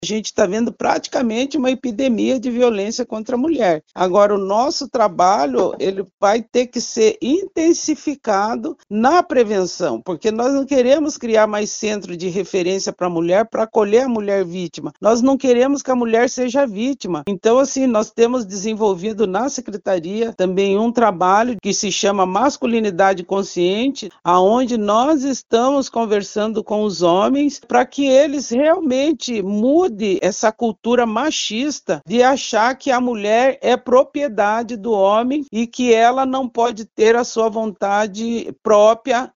a gente está vendo praticamente uma epidemia de violência contra a mulher. Agora, o nosso trabalho, ele vai ter que ser intensificado na prevenção, porque nós não queremos criar mais centro de referência para a mulher, para acolher a mulher vítima. Nós não queremos que a mulher seja vítima. Então, assim, nós temos desenvolvido na Secretaria também um trabalho que se chama Masculinidade Consciente, aonde nós estamos conversando com os homens para que eles realmente mudem essa cultura machista de achar que a mulher é propriedade do homem e que ela não pode ter a sua vontade própria